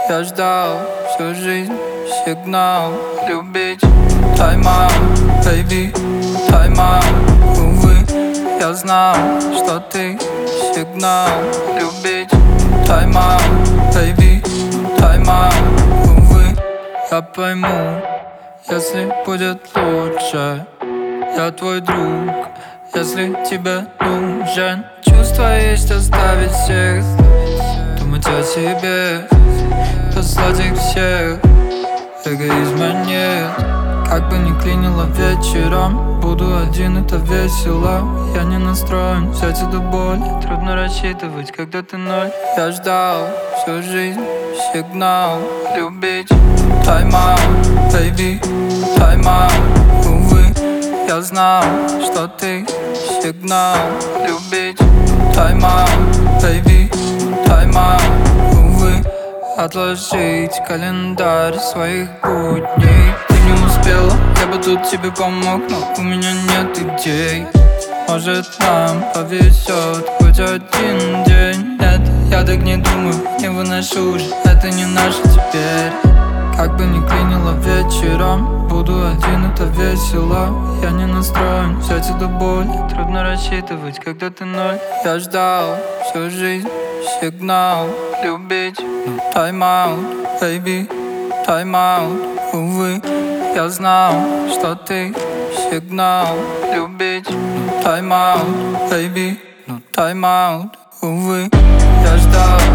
Я ждал всю жизнь сигнал любить. Тайм-аут, baby, тайм-аут. Увы, я знал, что ты сигнал любить. Тайм-аут, baby, тайм-аут. Увы, я пойму, если будет лучше. Я твой друг, если тебе нужен. Чувство есть оставить всех, думать о себе, послать их всех. Эгоизма нет, как бы ни клинило вечером. Буду один, это весело. Я не настроен взять эту боль. Трудно рассчитывать, когда ты ноль. Я ждал всю жизнь сигнал любить. Тайм-аут, baby, тайм-аут. Увы, я знал, что ты сигнал любить. Тайм-аут, baby, тайм-аут. Увы, отложить календарь своих будней. Ты не успела, я бы тут тебе помог, но у меня нет идей. Может, нам повезет хоть один день. Нет, я так не думаю, не выношу уже, это не наше теперь. Как бы ни клинило вечером, буду один, это весело. Я не настроен взять эту боль. Трудно рассчитывать, когда ты ноль. Я ждал всю жизнь сигнал любить. Тайм-аут, baby, тайм-аут. Увы, я знал, что ты сигнал любить. Тайм-аут, baby, тайм-аут. Увы, я ждал